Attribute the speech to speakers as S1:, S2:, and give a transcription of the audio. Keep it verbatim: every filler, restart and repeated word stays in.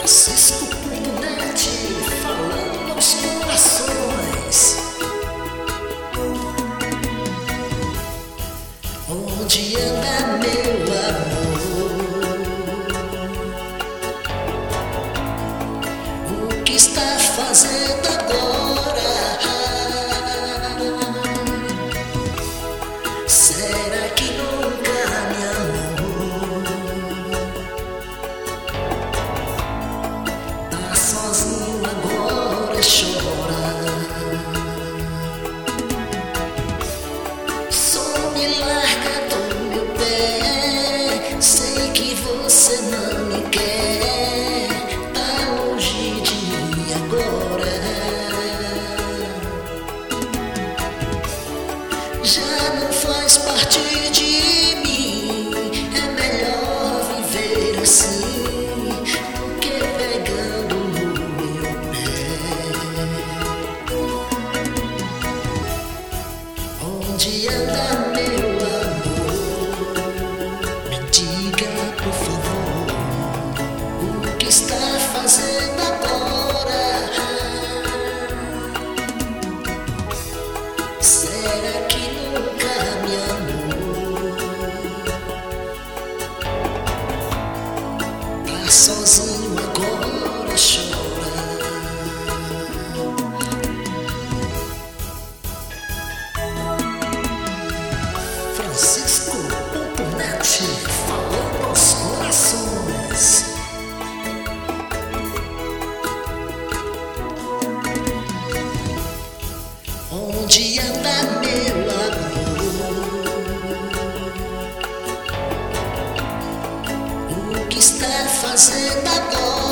S1: Francisco.net, falando aos corações. Onde anda meu amor? O que está fazendo agora? Será que nunca me amou? Tá sozinho agora, chora. Só me larga do meu pé. Sei que você não me quer. Tá longe de mim agora. Já não faz parte de mim. É melhor viver assim do que pegando no meu pé. Onde anda meu amor? Me diga por favor, o que está fazendo agora? Será que nunca me amou? Tá sozinho agora, chora. Francisco.net, falando aos corações. Onde anda meu amor? O que está fazendo agora?